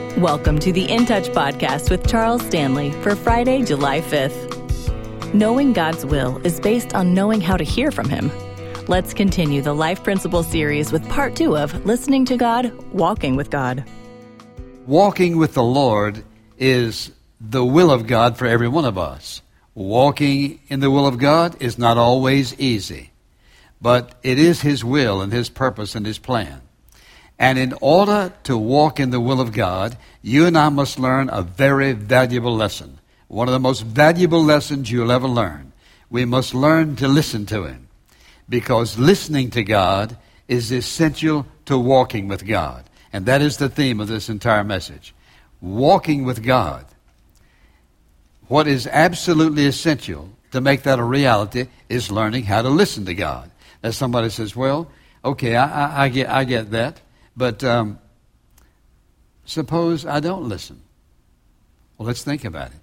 Welcome to the In Touch podcast with Charles Stanley for Friday, July 5th. Knowing God's will is based on knowing how to hear from Him. Let's continue the Life Principles series with part 2 of Listening to God, Walking with God. Walking with the Lord is the will of God for every one of us. Walking in the will of God is not always easy, but it is His will and His purpose and His plan. And in order to walk in the will of God, you and I must learn a very valuable lesson. One of the most valuable lessons you'll ever learn. We must learn to listen to Him, because listening to God is essential to walking with God. And that is the theme of this entire message. Walking with God. What is absolutely essential to make that a reality is learning how to listen to God. As somebody says, well, okay, I get that. But suppose I don't listen. Well, let's think about it.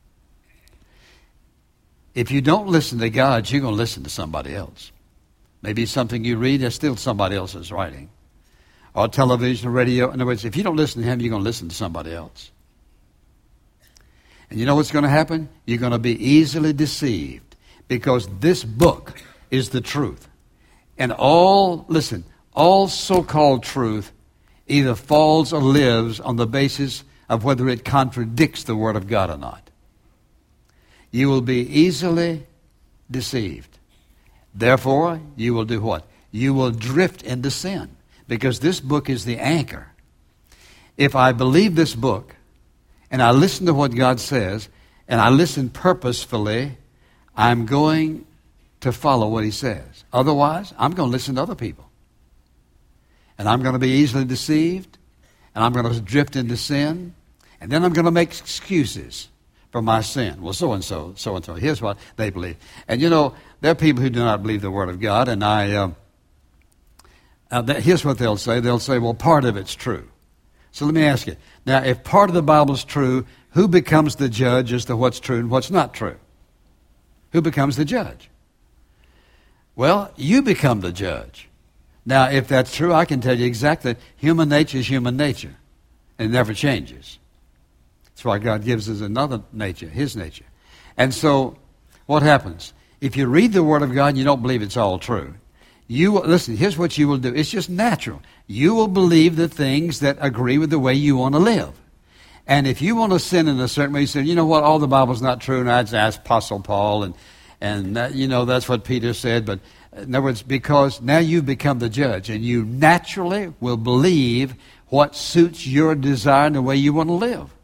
If you don't listen to God, you're going to listen to somebody else. Maybe something you read is still somebody else's writing. Or television or radio. In other words, if you don't listen to Him, you're going to listen to somebody else. And you know what's going to happen? You're going to be easily deceived, because this book is the truth. And all so-called truth either falls or lives on the basis of whether it contradicts the Word of God or not. You will be easily deceived. Therefore, you will do what? You will drift into sin, because this book is the anchor. If I believe this book, and I listen to what God says, and I listen purposefully, I'm going to follow what He says. Otherwise, I'm going to listen to other people. And I'm going to be easily deceived, and I'm going to drift into sin, and then I'm going to make excuses for my sin. Well, so-and-so, here's what they believe. And you know, there are people who do not believe the Word of God, and here's what they'll say. They'll say, well, part of it's true. So let me ask you, now, if part of the Bible is true, who becomes the judge as to what's true and what's not true? Who becomes the judge? Well, you become the judge. Now, if that's true, I can tell you exactly, human nature is human nature. It never changes. That's why God gives us another nature, His nature. And so, what happens? If you read the Word of God and you don't believe it's all true, listen, here's what you will do. It's just natural. You will believe the things that agree with the way you want to live. And if you want to sin in a certain way, you say, you know what, all the Bible's not true, and I'd ask Apostle Paul, and that, you know, that's what Peter said, but in other words, because now you've become the judge, and you naturally will believe what suits your desire and the way you want to live.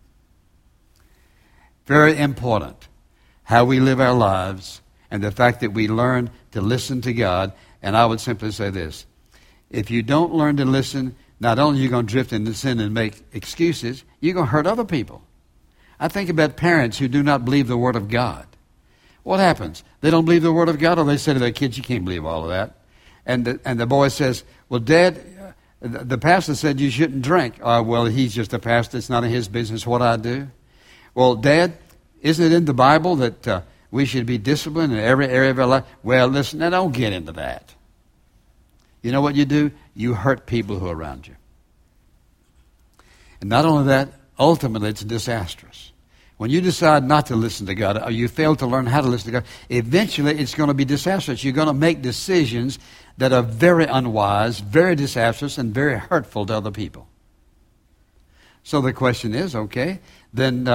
Very important, how we live our lives, and the fact that we learn to listen to God. And I would simply say this: if you don't learn to listen, not only are you going to drift into sin and make excuses, you're going to hurt other people. I think about parents who do not believe the Word of God. What happens? They don't believe the Word of God, or they say to their kids, you can't believe all of that. And the boy says, well, Dad, the pastor said you shouldn't drink. Well, he's just a pastor. It's none of his business what I do. Well, Dad, isn't it in the Bible that we should be disciplined in every area of our life? Well, listen, now don't get into that. You know what you do? You hurt people who are around you. And not only that, ultimately it's disastrous. When you decide not to listen to God, or you fail to learn how to listen to God, eventually it's going to be disastrous. You're going to make decisions that are very unwise, very disastrous, and very hurtful to other people. So the question is, okay, then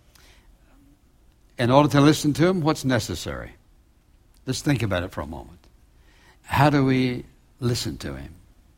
in order to listen to Him, what's necessary? Let's think about it for a moment. How do we listen to Him?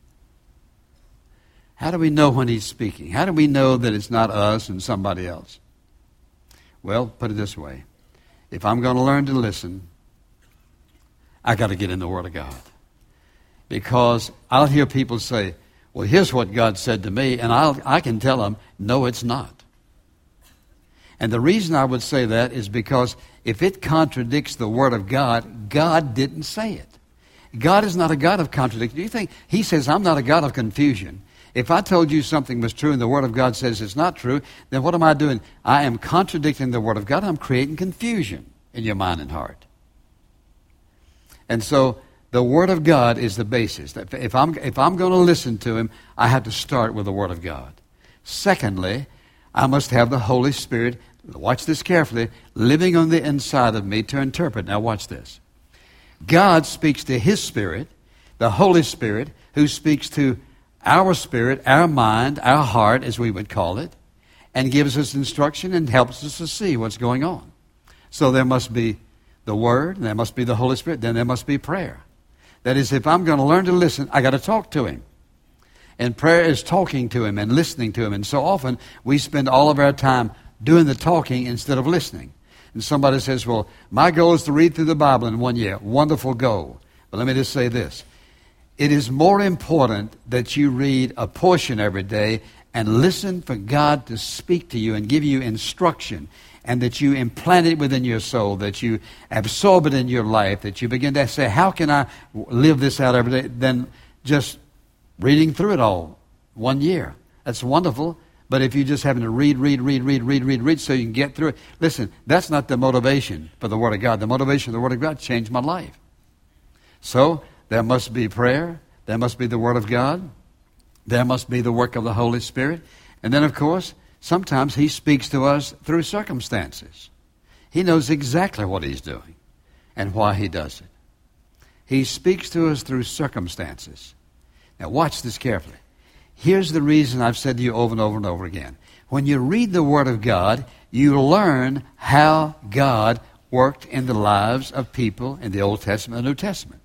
How do we know when He's speaking? How do we know that it's not us and somebody else? Well, put it this way. If I'm going to learn to listen, I got to get in the Word of God. Because I'll hear people say, well, here's what God said to me, and I can tell them, no, it's not. And the reason I would say that is because if it contradicts the Word of God, God didn't say it. God is not a God of contradiction. Do you think He says, I'm not a God of confusion? If I told you something was true and the Word of God says it's not true, then what am I doing? I am contradicting the Word of God. I'm creating confusion in your mind and heart. And so the Word of God is the basis. If I'm going to listen to Him, I have to start with the Word of God. Secondly, I must have the Holy Spirit, watch this carefully, living on the inside of me to interpret. Now watch this. God speaks to His Spirit, the Holy Spirit, who speaks to our spirit, our mind, our heart, as we would call it, and gives us instruction and helps us to see what's going on. So there must be the Word, and there must be the Holy Spirit, then there must be prayer. That is, if I'm going to learn to listen, I got to talk to Him. And prayer is talking to Him and listening to Him. And so often we spend all of our time doing the talking instead of listening. And somebody says, well, my goal is to read through the Bible in 1 year. Wonderful goal. But let me just say this. It is more important that you read a portion every day and listen for God to speak to you and give you instruction, and that you implant it within your soul, that you absorb it in your life, that you begin to say, how can I live this out every day? Then just reading through it all 1 year. That's wonderful. But if you're just having to read so you can get through it, listen, that's not the motivation for the Word of God. The motivation of the Word of God changed my life. So there must be prayer. There must be the Word of God. There must be the work of the Holy Spirit. And then, of course, sometimes He speaks to us through circumstances. He knows exactly what He's doing and why He does it. He speaks to us through circumstances. Now, watch this carefully. Here's the reason I've said to you over and over and over again. When you read the Word of God, you learn how God worked in the lives of people in the Old Testament and New Testament.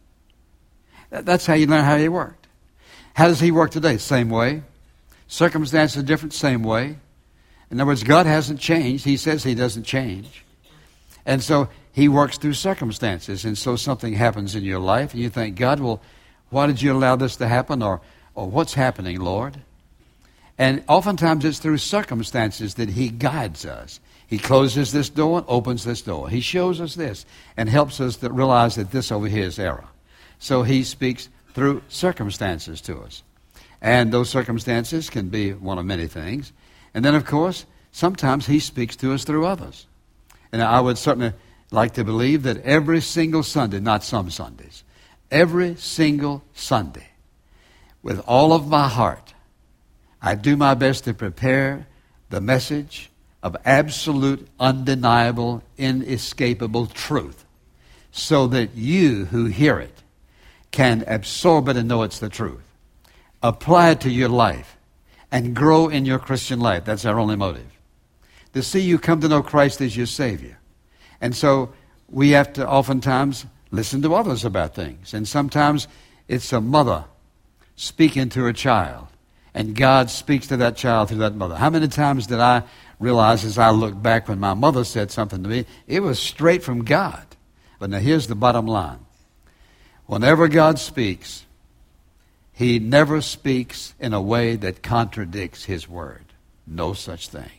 That's how you learn how He worked. How does He work today? Same way. Circumstances are different, same way. In other words, God hasn't changed. He says He doesn't change. And so He works through circumstances. And so something happens in your life, and you think, God, well, why did you allow this to happen? Or what's happening, Lord? And oftentimes it's through circumstances that He guides us. He closes this door and opens this door. He shows us this and helps us to realize that this over here is error. So He speaks through circumstances to us. And those circumstances can be one of many things. And then, of course, sometimes He speaks to us through others. And I would certainly like to believe that every single Sunday, not some Sundays, every single Sunday, with all of my heart, I do my best to prepare the message of absolute, undeniable, inescapable truth so that you who hear it can absorb it and know it's the truth. Apply it to your life and grow in your Christian life. That's our only motive. To see you come to know Christ as your Savior. And so we have to oftentimes listen to others about things. And sometimes it's a mother speaking to her child. And God speaks to that child through that mother. How many times did I realize as I look back when my mother said something to me, it was straight from God. But now here's the bottom line. Whenever God speaks, He never speaks in a way that contradicts His Word. No such thing.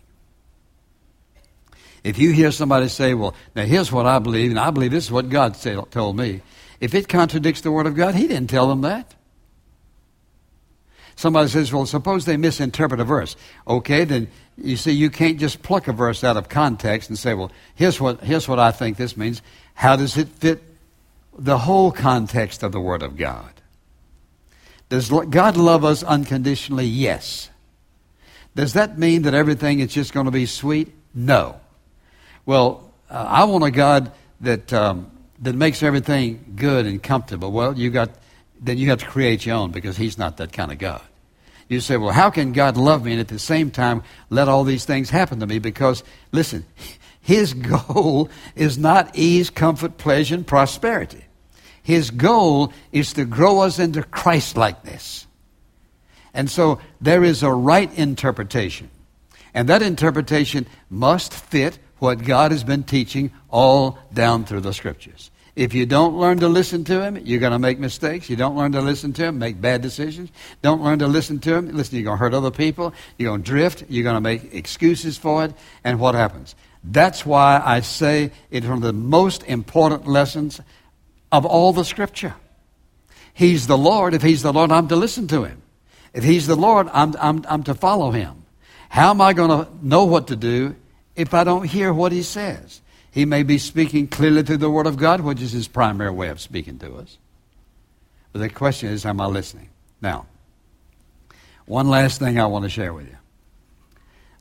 If you hear somebody say, well, now here's what I believe, and I believe this is what God told me. If it contradicts the Word of God, He didn't tell them that. Somebody says, well, suppose they misinterpret a verse. Okay, then you see, you can't just pluck a verse out of context and say, well, here's what I think this means. How does it fit the whole context of the Word of God? Does God love us unconditionally? Yes. Does that mean that everything is just going to be sweet? No. Well, I want a God that makes everything good and comfortable. Well, then you have to create your own, because He's not that kind of God. You say, well, how can God love me and at the same time let all these things happen to me? Because, listen, His goal is not ease, comfort, pleasure, and prosperity. His goal is to grow us into Christ-likeness. And so there is a right interpretation. And that interpretation must fit what God has been teaching all down through the Scriptures. If you don't learn to listen to Him, you're going to make mistakes. You don't learn to listen to Him, make bad decisions. Don't learn to listen to Him. Listen, you're going to hurt other people. You're going to drift. You're going to make excuses for it. And what happens? That's why I say it's one of the most important lessons of all the Scripture. He's the Lord. If He's the Lord, I'm to listen to Him. If He's the Lord, I'm to follow Him. How am I going to know what to do if I don't hear what He says? He may be speaking clearly through the Word of God, which is His primary way of speaking to us. But the question is, am I listening? Now, one last thing I want to share with you.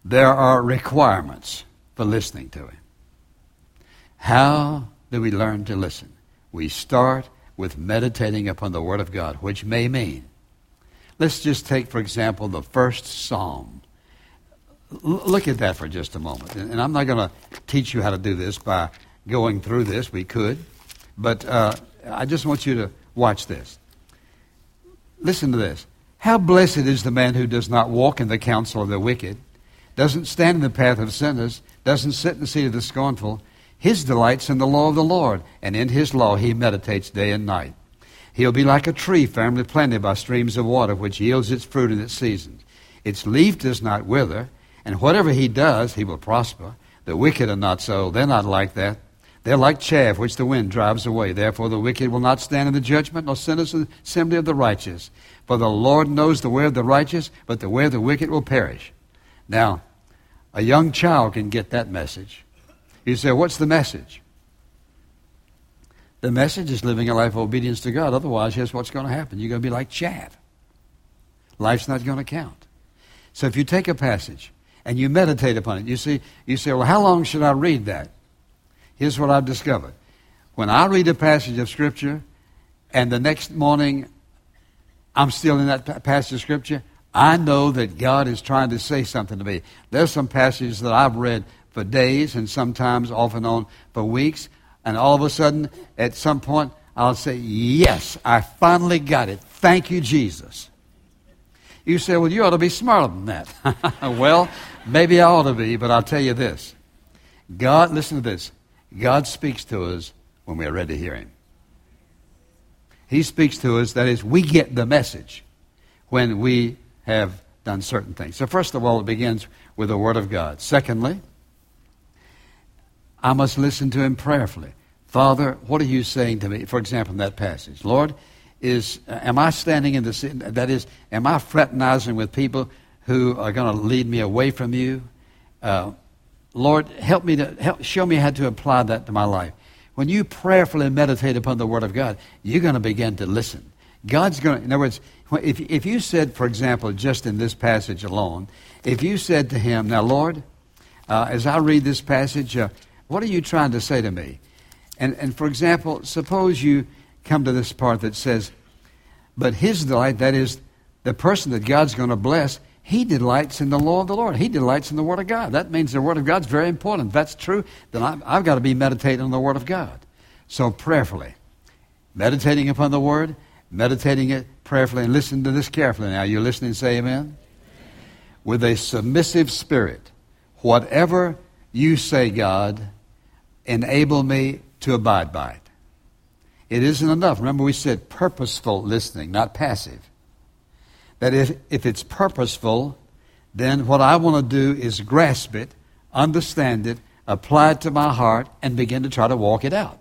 there are requirements for listening to him. How do we learn to listen? We start with meditating upon the Word of God, which may mean, let's just take, for example, the first Psalm. Look at that for just a moment. And I'm not going to teach you how to do this by going through this. We could. But I just want you to watch this. Listen to this. How blessed is the man who does not walk in the counsel of the wicked, doesn't stand in the path of sinners, doesn't sit in the seat of the scornful. His delight's in the law of the Lord, and in his law he meditates day and night. He'll be like a tree firmly planted by streams of water, which yields its fruit in its season. Its leaf does not wither, and whatever he does, he will prosper. The wicked are not so. They're not like that. They're like chaff which the wind drives away. Therefore the wicked will not stand in the judgment, nor sinners in the assembly of the righteous. For the Lord knows the way of the righteous, but the way of the wicked will perish. Now, a young child can get that message. You say, what's the message? The message is living a life of obedience to God. Otherwise, here's what's going to happen. You're going to be like chaff. Life's not going to count. So if you take a passage and you meditate upon it, you say, well, how long should I read that? Here's what I've discovered. When I read a passage of Scripture and the next morning I'm still in that passage of Scripture, I know that God is trying to say something to me. There's some passages that I've read for days and sometimes off and on for weeks, and all of a sudden, at some point, I'll say, yes, I finally got it. Thank you, Jesus. You say, well, you ought to be smarter than that. Well, maybe I ought to be, but I'll tell you this. God, listen to this. God speaks to us when we're ready to hear him. He speaks to us, that is, we get the message when we have done certain things. So first of all, it begins with the Word of God. Secondly, I must listen to him prayerfully. Father, what are you saying to me? For example, in that passage, Lord, am I standing in the sin? That is, am I fraternizing with people who are going to lead me away from you? Lord, show me how to apply that to my life. When you prayerfully meditate upon the Word of God, you're going to begin to listen. God's going to, in other words, if you said, for example, just in this passage alone, if you said to him, now, Lord, as I read this passage, what are you trying to say to me? And for example, suppose you come to this part that says, but his delight, that is, the person that God's going to bless, he delights in the law of the Lord. He delights in the Word of God. That means the Word of God's very important. If that's true, then I've got to be meditating on the Word of God. So prayerfully, meditating upon the Word, meditating it prayerfully, and listen to this carefully. Now, you listening, say amen? With a submissive spirit, whatever you say, God, enable me to abide by it. It isn't enough. Remember, we said purposeful listening, not passive. That if it's purposeful, then what I want to do is grasp it, understand it, apply it to my heart, and begin to try to walk it out.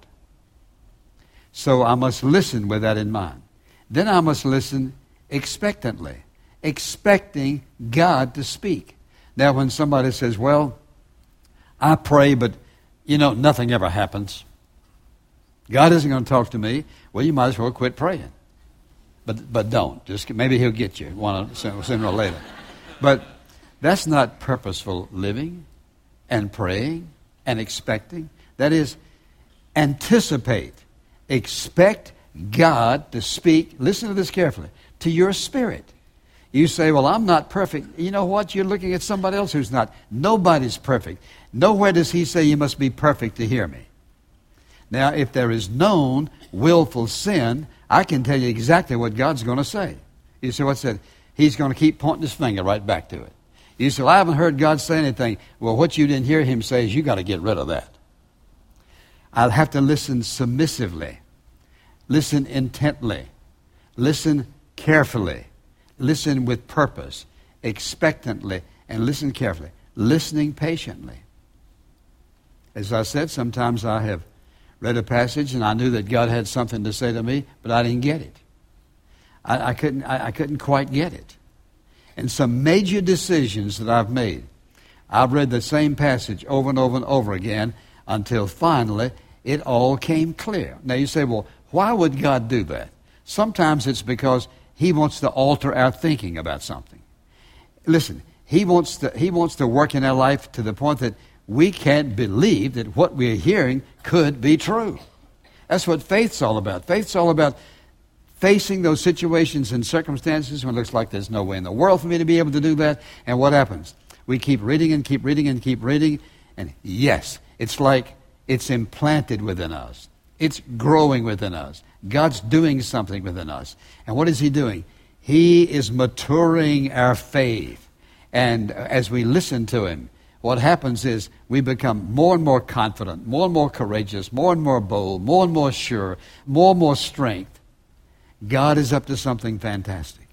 So I must listen with that in mind. Then I must listen expectantly, expecting God to speak. Now, when somebody says, well, I pray, but, nothing ever happens. God isn't going to talk to me. Well, you might as well quit praying. But don't. Just maybe he'll get you sooner or later. But that's not purposeful living and praying and expecting. That is, anticipate. Expect God to speak, listen to this carefully, to your spirit. You say, well, I'm not perfect. You know what? You're looking at somebody else who's not. Nobody's perfect. Nowhere does he say you must be perfect to hear me. Now, if there is known willful sin, I can tell you exactly what God's going to say. You say, what's that? He's going to keep pointing his finger right back to it. You say, well, I haven't heard God say anything. Well, what you didn't hear him say is you got to get rid of that. I'll have to listen submissively, listen intently, listen carefully, listen with purpose, expectantly, and listen carefully, listening patiently. As I said, sometimes I have read a passage and I knew that God had something to say to me, but I didn't get it. I couldn't quite get it. And some major decisions that I've made, I've read the same passage over and over and over again until finally it all came clear. Now you say, well, why would God do that? Sometimes it's because he wants to alter our thinking about something. Listen, He wants to work in our life to the point that we can't believe that what we're hearing could be true. That's what faith's all about. Faith's all about facing those situations and circumstances when it looks like there's no way in the world for me to be able to do that. And what happens? We keep reading and keep reading and keep reading. And yes, it's like it's implanted within us. It's growing within us. God's doing something within us. And what is He doing? He is maturing our faith. And as we listen to Him, what happens is we become more and more confident, more and more courageous, more and more bold, more and more sure, more and more strength. God is up to something fantastic.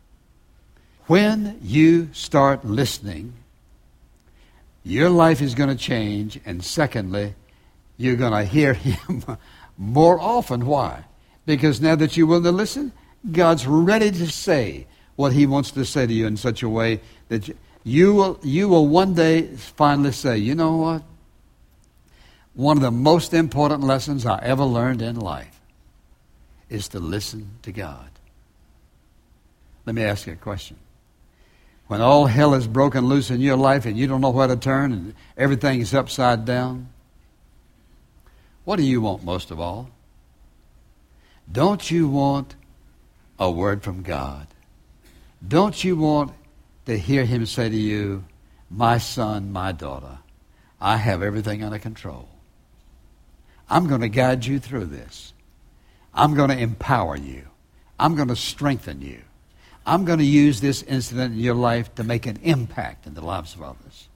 When you start listening, your life is going to change. And secondly, you're going to hear Him more often. Why? Because now that you're willing to listen, God's ready to say what He wants to say to you in such a way that you will one day finally say, you know what? One of the most important lessons I ever learned in life is to listen to God. Let me ask you a question. When all hell is broken loose in your life and you don't know where to turn and everything is upside down, what do you want most of all? Don't you want a word from God? Don't you want to hear Him say to you, my son, my daughter, I have everything under control. I'm going to guide you through this. I'm going to empower you. I'm going to strengthen you. I'm going to use this incident in your life to make an impact in the lives of others.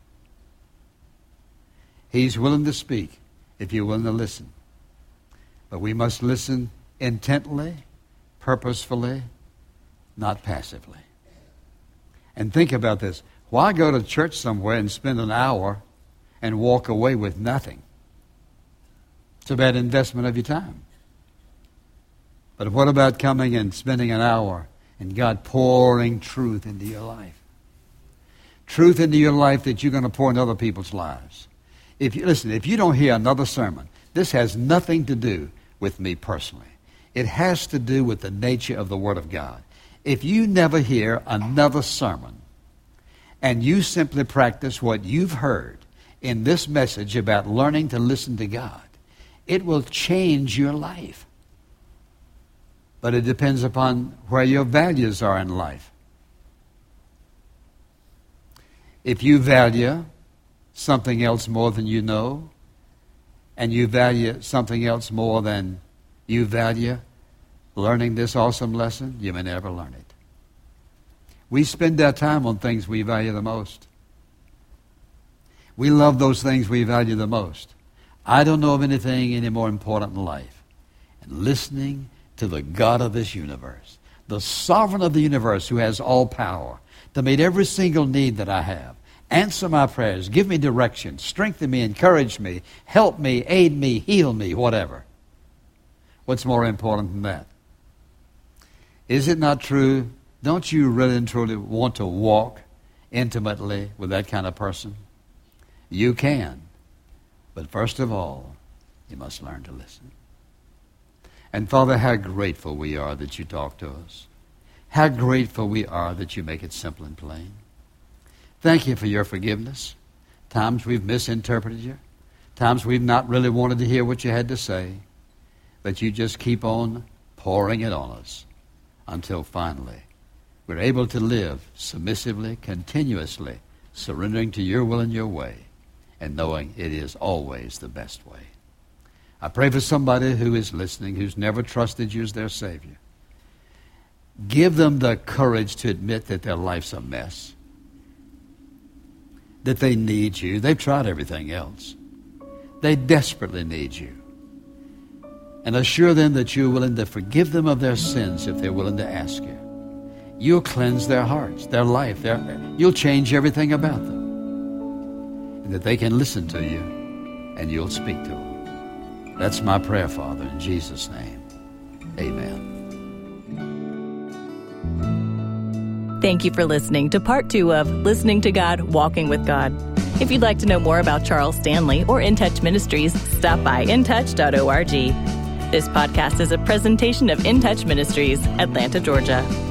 He's willing to speak if you're willing to listen. But we must listen intently, purposefully, not passively. And think about this. Why go to church somewhere and spend an hour and walk away with nothing? It's a bad investment of your time. But what about coming and spending an hour and God pouring truth into your life? Truth into your life that you're going to pour into other people's lives. If you don't hear another sermon, this has nothing to do with me personally. It has to do with the nature of the Word of God. If you never hear another sermon and you simply practice what you've heard in this message about learning to listen to God, it will change your life. But it depends upon where your values are in life. If you value something else more than you know, and you value something else more than you value learning this awesome lesson, you may never learn it. We spend our time on things we value the most. We love those things we value the most. I don't know of anything any more important in life than listening to the God of this universe, the sovereign of the universe who has all power to meet every single need that I have. Answer my prayers, give me direction, strengthen me, encourage me, help me, aid me, heal me, whatever. What's more important than that? Is it not true? Don't you really and truly want to walk intimately with that kind of person? You can. But first of all, you must learn to listen. And Father, how grateful we are that you talk to us. How grateful we are that you make it simple and plain. Thank you for your forgiveness. Times we've misinterpreted you. Times we've not really wanted to hear what you had to say. But you just keep on pouring it on us until finally we're able to live submissively, continuously, surrendering to your will and your way, and knowing it is always the best way. I pray for somebody who is listening, who's never trusted you as their Savior. Give them the courage to admit that their life's a mess, that they need you. They've tried everything else. They desperately need you. And assure them that you're willing to forgive them of their sins if they're willing to ask you. You'll cleanse their hearts, their life. You'll change everything about them. And that they can listen to you and you'll speak to them. That's my prayer, Father, in Jesus' name. Amen. Thank you for listening to part 2 of Listening to God, Walking with God. If you'd like to know more about Charles Stanley or In Touch Ministries, stop by intouch.org. This podcast is a presentation of In Touch Ministries, Atlanta, Georgia.